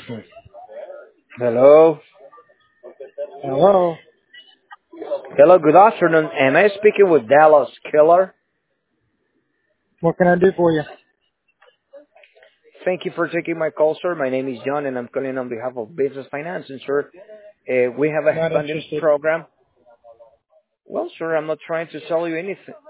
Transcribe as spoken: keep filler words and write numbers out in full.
Hello. Hello. Hello, good afternoon. Am I speaking with Dallas Killer? What can I do for you? Thank you for taking my call, sir. My name is John, and I'm calling on behalf of Business Financing, sir. Uh, we have a Not funding interested. program. Well, sir, I'm not trying to sell you anything.